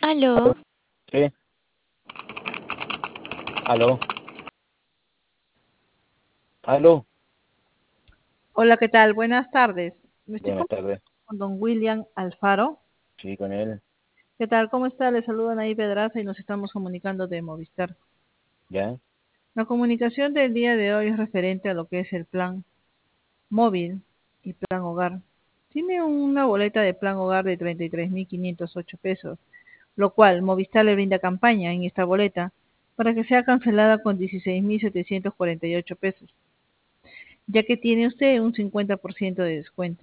Aló, Sí, aló, aló, Hola, ¿qué tal? Buenas tardes. Me estoy buenas comunicando tardes. con don William Alfaro. Sí, con él, ¿Qué tal? ¿Cómo está? Le saludan ahí Pedraza y nos estamos comunicando de Movistar. ya, La comunicación del día de hoy es referente a lo que es el plan móvil y plan hogar. Tiene una boleta de plan hogar de 33.508 pesos, lo cual Movistar le brinda campaña en esta boleta para que sea cancelada con 16.748 pesos, ya que tiene usted un 50% de descuento.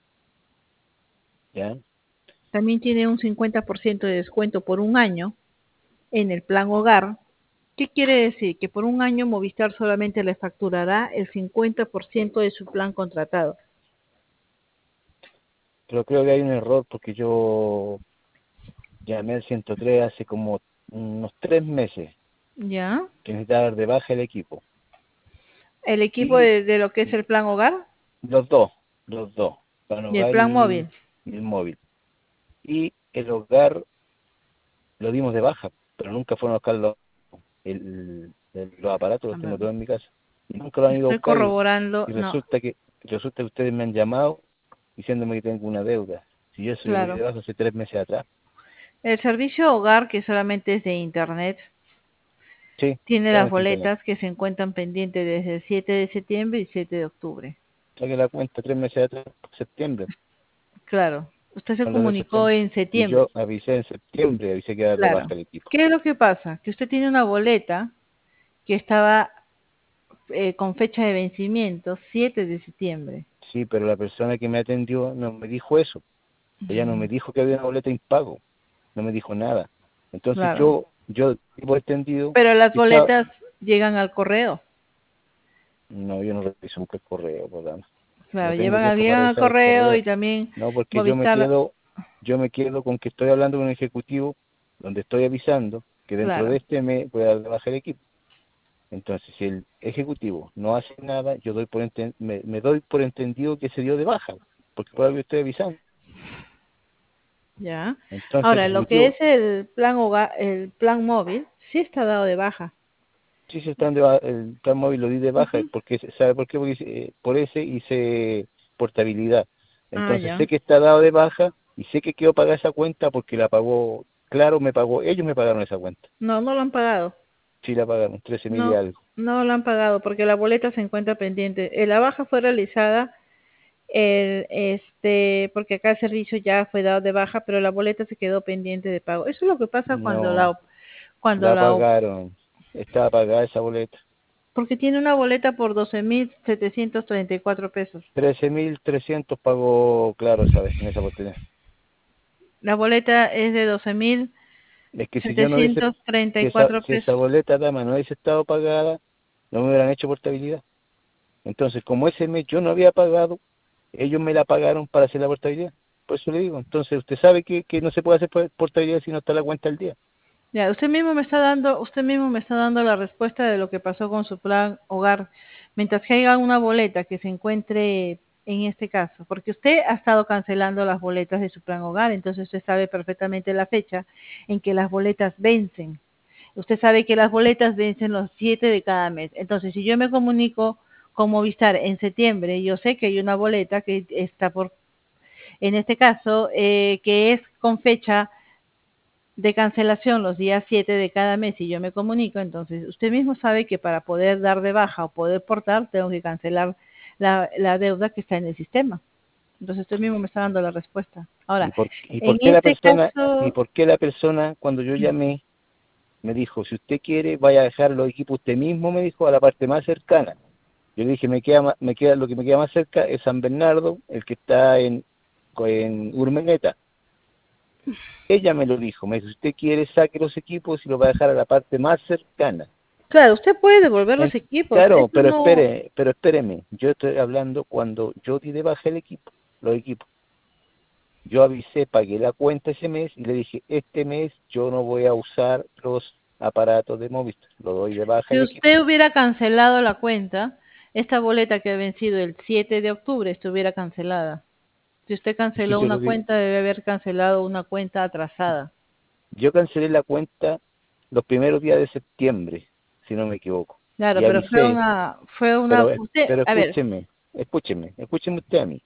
ya. También tiene un 50% de descuento por un año en el plan hogar. ¿Qué quiere decir? Que por un año Movistar solamente le facturará el 50% de su plan contratado. Pero creo que hay un error porque yo llamé al 103 hace como unos 3 meses ¿Ya? que necesitaba dar de baja el equipo. El equipo Y de lo que es el plan hogar los dos, los dos, para y el hogar plan móvil. y el móvil. Y el hogar lo dimos de baja, pero nunca fueron a buscar los aparatos, A los tengo ver, todos en mi casa. Y nunca lo han ido a estoy buscar corroborando. y No, resulta que ustedes me han llamado diciéndome que tengo una deuda. Si yo eso yo lo di claro. de baja hace 3 meses atrás. El servicio hogar, que solamente es de internet, Sí, tiene las solamente internet. boletas que se encuentran pendientes desde el 7 de septiembre y 7 de octubre. Saqué la cuenta 3 meses atrás, septiembre, Claro, usted se con lo de comunicó septiembre. en Y septiembre. yo avisé en septiembre, avisé que iba a dar de baja Claro. el equipo. ¿Qué es lo que pasa? Que usted tiene una boleta que estaba con fecha de vencimiento 7 de septiembre. Sí, pero la persona que me atendió no me dijo eso. Ella no me dijo que había una boleta impago. No me dijo nada. Entonces Claro. yo tipo entendido, Pero las que estaba... boletas llegan al correo. No, yo no reviso nunca el correo, por dama. No Claro, tengo tiempo para llegan al revisar el correo y correo. también No, porque Movistar, yo me quedo con que estoy hablando con un ejecutivo donde estoy avisando que dentro de claro. este mes voy a dar de baja el equipo. Entonces, si el ejecutivo no hace nada, yo me doy por entendido que se dio de baja, porque por algo estoy avisando. Ya. Entonces, el Ahora, lo que es ejecutivo, el plan hogar, el plan móvil, sí está dado de baja. sí se están el plan móvil lo di de baja, Ujú. porque, ¿sabe por qué? Porque por ese hice portabilidad. Ah, Entonces, sé ya. que está dado de baja y sé que quiero pagar esa cuenta porque la pagó, claro, me pagó, ellos me pagaron esa cuenta. No, no lo han pagado. Sí la pagaron, 13.000 y No, algo. no lo han pagado porque la boleta se encuentra pendiente. La baja fue realizada porque acá el servicio ya fue dado de baja, pero la boleta se quedó pendiente de pago. Eso es lo que pasa No, cuando la pagaron, estaba pagada esa boleta. porque tiene una boleta por 12.734 pesos. 13.300 pagó, claro, ¿sabes? En esa oportunidad. La boleta es de doce mil Es que si yo no hubiese, setecientos treinta si y esa, cuatro si esa pesos. boleta, dama, no hubiese estado pagada, no me hubieran hecho portabilidad. Entonces, como ese mes yo no había pagado, ellos me la pagaron para hacer la portabilidad. Por eso le digo, entonces usted sabe que no se puede hacer portabilidad si no está la cuenta al día. Ya, usted mismo me está dando la respuesta de lo que pasó con su plan hogar. Mientras que haya una boleta que se encuentre en este caso, porque usted ha estado cancelando las boletas de su plan hogar, entonces usted sabe perfectamente la fecha en que las boletas vencen. Usted sabe que las boletas vencen los 7 de cada mes. Entonces, si yo me comunico con Movistar en septiembre, yo sé que hay una boleta que está en este caso, que es con fecha de cancelación los días 7 de cada mes y yo me comunico, entonces usted mismo sabe que para poder dar de baja o poder portar, tengo que cancelar la deuda que está en el sistema. Entonces usted mismo me está dando la respuesta. ¿Y Ahora, por en qué este caso, la persona, cuando yo llamé, me dijo, si usted quiere, vaya a dejar los equipos usted mismo, me dijo, a la parte más cercana? Yo le dije, lo que me queda más cerca es San Bernardo, el que está en Urmeneta. Ella me lo dijo, me dijo, si usted quiere, saque los equipos y los va a dejar a la parte más cercana. claro, usted puede devolver los equipos, Claro, eso no, pero espéreme, yo estoy hablando cuando yo di de baja el equipo, los equipos. Yo avisé, pagué la cuenta ese mes y le dije, este mes yo no voy a usar los aparatos de Movistar, lo doy de baja si el equipo. usted hubiera cancelado la cuenta, esta boleta que ha vencido el 7 de octubre estuviera cancelada. Si usted Y si canceló se una lo di, cuenta, debe haber cancelado una cuenta atrasada. Yo cancelé la cuenta los primeros días de septiembre, si no me equivoco, Claro, y pero avisé, usted, pero a ver, escúcheme usted a mí.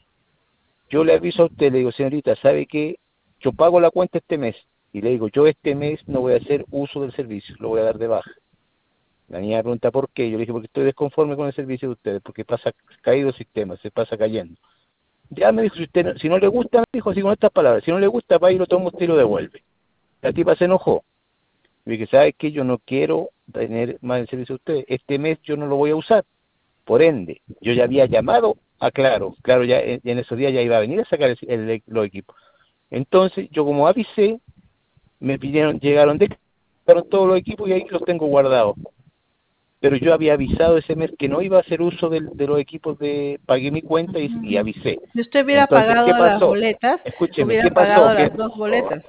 Yo le aviso a usted, le digo, señorita, ¿sabe qué? Yo pago la cuenta este mes, y le digo, yo este mes no voy a hacer uso del servicio, lo voy a dar de baja. La niña me pregunta por qué, yo le dije, porque estoy desconforme con el servicio de ustedes, porque pasa caído el sistema, se pasa cayendo. Ya me dijo, si no le gusta, me dijo así con estas palabras, si no le gusta, va y lo toma usted y lo devuelve. La tipa se enojó. Le dije, ¿sabes qué? Yo no quiero tener más el servicio de ustedes. Este mes yo no lo voy a usar. Por ende, yo ya había llamado a Claro. Claro, ya en esos días ya iba a venir a sacar los equipos. Entonces, yo como avisé, me pidieron, llegaron todos los equipos y ahí los tengo guardados. Pero yo había avisado ese mes que no iba a hacer uso de los equipos pagué mi cuenta y avisé. si usted hubiera Entonces, ¿qué pagado las pasó? boletas, Escúcheme, hubiera ¿qué pasó? pagado las dos boletas.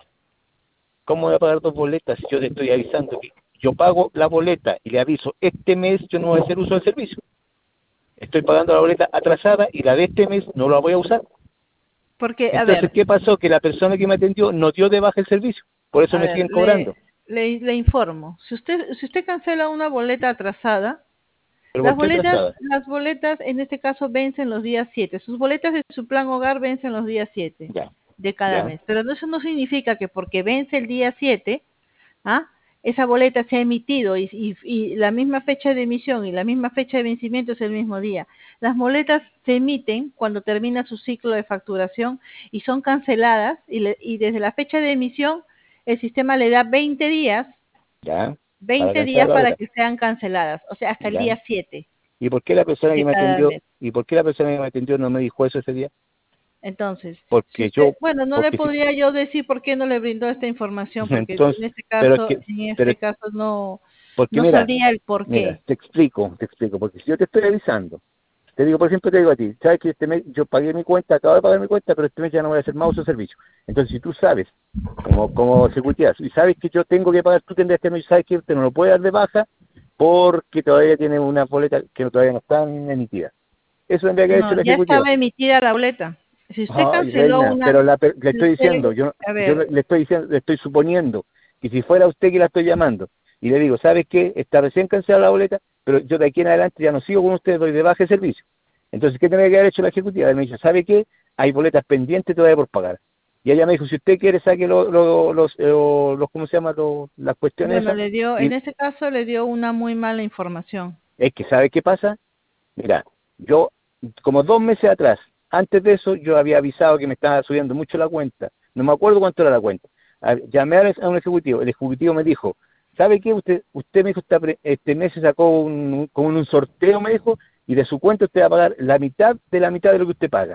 ¿Cómo voy a pagar dos boletas si yo le estoy avisando que yo pago la boleta y le aviso, este mes yo no voy a hacer uso del servicio? Estoy pagando la boleta atrasada y la de este mes no la voy a usar. Porque, Entonces, ¿qué pasó? Que la persona que me atendió no dio de baja el servicio. Por eso a me ver, siguen cobrando. le informo. Si usted cancela una boleta atrasada, ¿Pero por qué atrasada? las boletas en este caso vencen los días 7. Sus boletas de su plan hogar vencen los días 7 Ya, de cada ya, mes. Pero eso no significa que porque vence el día 7, ¿ah? Esa boleta se ha emitido y la misma fecha de emisión y la misma fecha de vencimiento es el mismo día. Las boletas se emiten cuando termina su ciclo de facturación y son canceladas y desde la fecha de emisión el sistema le da 20 días, ya, para 20 cancelar días la para boleta. que sean canceladas, o sea, hasta el Ya. día 7 ¿Y por qué la persona de que me cada atendió, mes. y por qué la persona que me atendió no me dijo eso ese día? Entonces, si Porque usted, yo, bueno, no le porque si, podría yo decir por qué no le brindó esta información, porque entonces, pero es que, en pero este caso porque no mira, sabría el por mira, qué. te explico, porque si yo te estoy avisando, te digo, por ejemplo, te digo a ti, sabes que este mes yo pagué mi cuenta, acabo de pagar mi cuenta, pero este mes ya no voy a hacer más uso de servicio. Entonces, si tú sabes, como seguridad, y sabes que yo tengo que pagar, tú tendrías que, sabes que usted no lo puede dar de baja porque todavía tiene una boleta que todavía no están emitidas. Eso tendría que haber hecho No, la ya ejecutiva. estaba emitida la boleta. Si usted Ay, canceló reina, una, pero le si estoy usted, diciendo, a yo ver, le estoy diciendo, le estoy suponiendo que si fuera usted que la estoy llamando y le digo, ¿sabes qué? Está recién cancelada la boleta, pero yo de aquí en adelante ya no sigo con usted, doy de baja el servicio. Entonces, ¿qué tendría que haber hecho la ejecutiva? Él me dice, ¿sabe qué? Hay boletas pendientes todavía por pagar. Y ella me dijo, si usted quiere, saque ¿cómo se llama? Las cuestiones bueno, esas. en Y este caso le dio una muy mala información. es que, ¿sabe qué pasa? Mira, yo, como 2 meses atrás, antes de eso, yo había avisado que me estaba subiendo mucho la cuenta. No me acuerdo cuánto era la cuenta. Llamé a un ejecutivo. El ejecutivo me dijo, ¿sabe qué? Usted me dijo, este mes se sacó como un sorteo, me dijo, y de su cuenta usted va a pagar la mitad de lo que usted paga.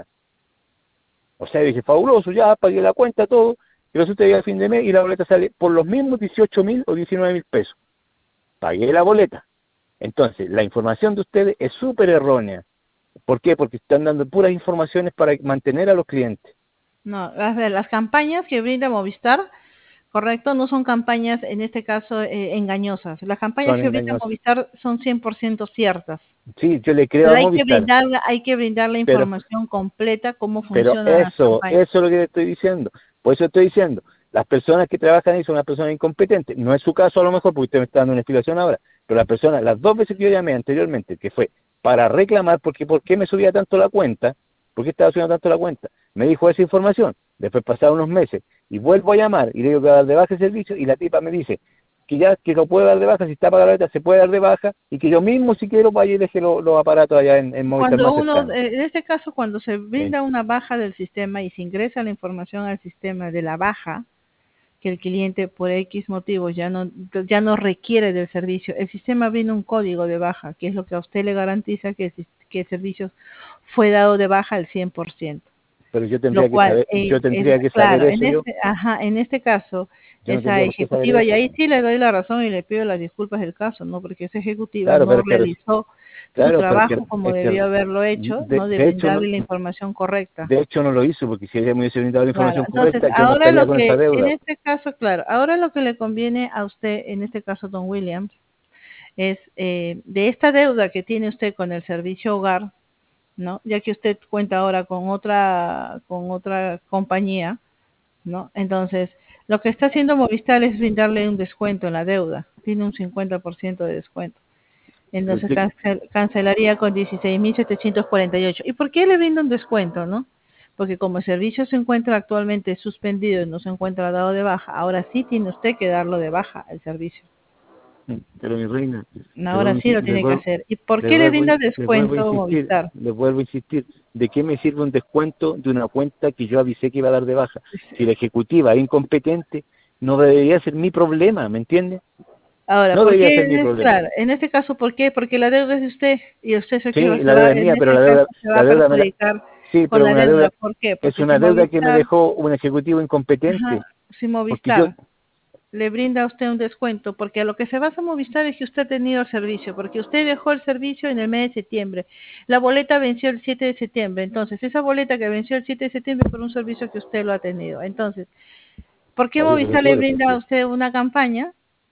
O sea, yo dije, fabuloso, ya pagué la cuenta, todo. Y resulta que llega a fin de mes y la boleta sale por los mismos 18.000 o 19.000 pesos. Pagué la boleta. Entonces, la información de ustedes es súper errónea. ¿Por qué? Porque están dando puras informaciones para mantener a los clientes. No, las campañas que brinda Movistar, correcto, no son campañas en este caso engañosas. Las campañas Son que brinda engañosas. Movistar son 100% ciertas. Sí, yo le creo Pero a Movistar, hay que brindar la pero, información completa, cómo pero funcionan las eso campañas. es lo que le estoy diciendo. Por eso estoy diciendo, las personas que trabajan ahí son unas personas incompetentes. No es su caso a lo mejor, porque usted me está dando una explicación ahora, pero las personas, las 2 veces que yo llamé anteriormente, que fue para reclamar porque por qué me subía tanto la cuenta, por qué estaba subiendo tanto la cuenta, me dijo esa información. Después pasaron unos meses y vuelvo a llamar y le digo que va a dar de baja el servicio y la tipa me dice que ya que lo puede dar de baja, si está pagada la letra se puede dar de baja y que yo mismo si quiero vaya y deje los aparatos allá en Movistar Cuando más uno, cercano. en este caso, cuando se ¿Sí? brinda una baja del sistema y se ingresa la información al sistema de la baja, que el cliente por X motivos ya no requiere del servicio, el sistema brinda un código de baja, que es lo que a usted le garantiza que el servicio fue dado de baja al 100%. Pero Lo cual yo es tendría que saber claro, eso yo, en este caso, yo no esa tendría por qué saber ejecutiva, y eso. ahí sí le doy la razón y le pido las disculpas del caso, ¿no? Porque esa ejecutiva Claro, no pero es que, realizó su claro, pero trabajo como debió haberlo hecho, ¿no? De de hecho brindarle la información correcta. de hecho no lo hizo, porque si ella me hubiese brindado la Claro, información entonces correcta, yo no ahora estaría lo con esa que, en deuda. este caso, claro, ahora lo que le conviene a usted, en este caso, don Williams, es de esta deuda que tiene usted con el servicio hogar, ¿no? Ya que usted cuenta ahora con otra compañía, ¿no? Entonces, Lo que está haciendo Movistar es brindarle un descuento en la deuda. Tiene un 50% de descuento. Entonces cancelaría con 16.748. ¿Y por qué le brinda un descuento, no? Porque como el servicio se encuentra actualmente suspendido y no se encuentra dado de baja, ahora sí tiene usted que darlo de baja el servicio. Pero mi reina, Ahora sí lo tiene que hacer. ¿Y por qué le brinda descuento Movistar? le vuelvo a insistir, ¿de qué me sirve un descuento de una cuenta que yo avisé que iba a dar de baja? Si la ejecutiva es incompetente, no debería ser mi problema, ¿me entiende? Ahora, No ¿por debería ser mi qué? problema. Claro, en este caso, ¿por qué? Porque la deuda es de usted y usted es el Sí, que la deuda es en mía, pero este caso se va la a deuda me la... perjudicar Sí, con pero la una deuda. deuda, ¿Por qué? es Porque si una deuda que me Movistar, dejó un ejecutivo incompetente. ajá, si Porque yo, Movistar le brinda a usted un descuento, porque a lo que se basa Movistar es que usted ha tenido el servicio, porque usted dejó el servicio en el mes de septiembre. La boleta venció el 7 de septiembre, entonces esa boleta que venció el 7 de septiembre por un servicio que usted lo ha tenido. Entonces, ¿por qué oye, pero Movistar le tuve el brinda a servicio. usted una campaña?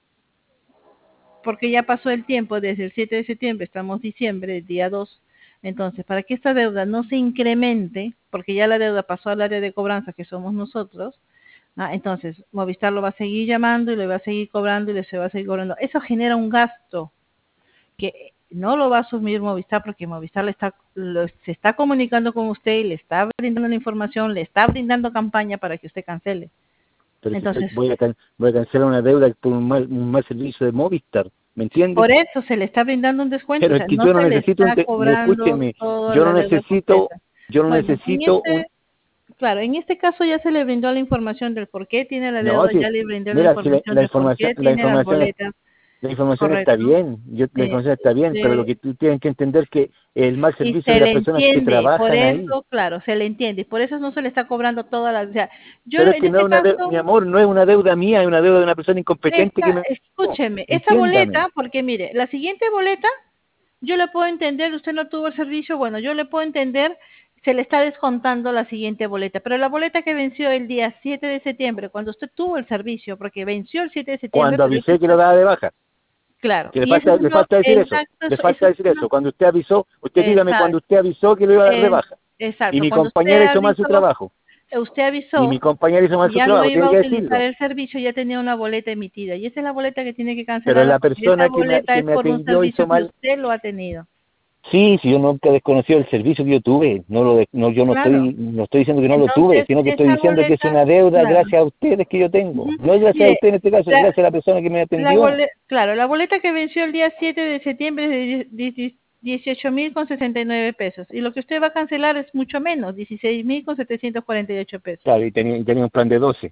Porque ya pasó el tiempo, desde el 7 de septiembre, estamos diciembre, día 2. Entonces, para que esta deuda no se incremente, porque ya la deuda pasó al área de cobranza que somos nosotros, entonces Movistar lo va a seguir llamando y le va a seguir cobrando y le se va a seguir cobrando. Eso genera un gasto que no lo va a asumir Movistar porque Movistar se está comunicando con usted y le está brindando la información, le está brindando campaña para que usted cancele. Pero si Entonces, voy a cancelar una deuda por un mal servicio de Movistar, ¿me entiendes? por eso se le está brindando un descuento, o Pero es sea, que no yo no se le necesito está cobrando escúcheme, toda la deuda completa. yo no Bueno, necesito un, claro, en este caso ya se le brindó la información del por qué tiene la no, deuda, si, ya le brindó la mira, si información de por qué tiene las boletas, la información está correcto. bien, la información está bien, pero lo Este, que tú tienes que entender que el mal y servicio de se las le personas que entiende, por trabajan ahí. eso, claro, se le entiende, y por eso no se le está cobrando toda la, o sea, yo Pero es en que no es este una deuda, mi caso, amor, no es una deuda mía, es una deuda de una persona incompetente que me... escúcheme, esa Entiéndame. boleta, porque mire, la siguiente boleta yo le puedo entender, usted no tuvo el servicio, bueno, yo le puedo entender, se le está descontando la siguiente boleta, pero la boleta que venció el día 7 de septiembre, cuando usted tuvo el servicio, porque venció el 7 de septiembre, Cuando pero eso avisé que está, lo daba de baja, claro, que y eso es le uno, falta decir eso, exacto, le eso falta es decir uno, eso. Cuando usted avisó, usted dígame cuando exacto, usted avisó que lo iba a dar de baja. Y exacto, mi cuando compañera hizo mal su trabajo. usted Y mi avisó compañera hizo mal que su ya no trabajo, iba tiene a que utilizar decirlo. el servicio, ya tenía una boleta emitida, y esa es la boleta que tiene que Pero cancelarla, la porque esa persona boleta que es me por un atendió hizo servicio que mal. usted lo ha tenido. Sí, sí, yo nunca desconocí el servicio que yo tuve. Yo Claro. no estoy diciendo que no lo tuve, Entonces, sino que estoy esa diciendo que es boleta, una deuda claro. gracias a ustedes que yo tengo. Ujú. No es gracias a Mire, usted en este caso, es la, gracias a la persona que me atendió. claro, la boleta que venció el día 7 de septiembre es de 18.000 con 69 pesos. Y lo que usted va a cancelar es mucho menos, 16.000 con 748 pesos. Claro, y tenía un plan de 12.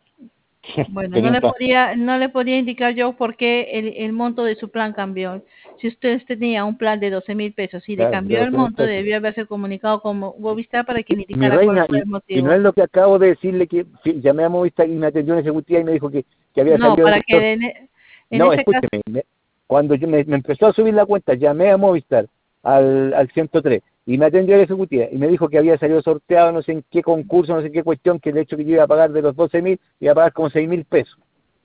Bueno, Tenía un plan. no le podía indicar yo por qué el monto de su plan cambió. Si usted tenía un plan de 12.000 pesos y le Claro, de cambió el 12.000 monto, pesos. debió haberse comunicado con Movistar para que le Mi indicara cuál reina, fue el y no motivo. es lo que acabo de decirle que llamé a Movistar y me atendió una ejecutiva y me dijo que había No, salido para el que en No, ese caso, escúcheme, cuando me empezó a subir la cuenta, llamé a Movistar al 103 y me atendió la ejecutiva y me dijo que había salido sorteado no sé en qué concurso, no sé en qué cuestión, que el hecho que yo iba a pagar de los 12.000, iba a pagar como 6.000 pesos.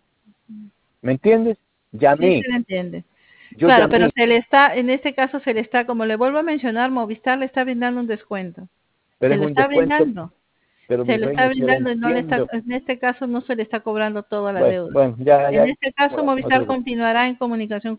¿Me entiendes? sí se Llamé, le entiende. yo Claro, pero llamé, en este caso se le está, como le vuelvo a mencionar, Movistar le está brindando un descuento. pero Se es lo un está descuento, brindando. pero Se mi lo reina, está yo la brindando y no le está, entiendo. en este caso no se le está cobrando toda la Bueno, deuda. bueno, ya, En ya, este caso, bueno, no se Movistar preocupe. continuará en comunicación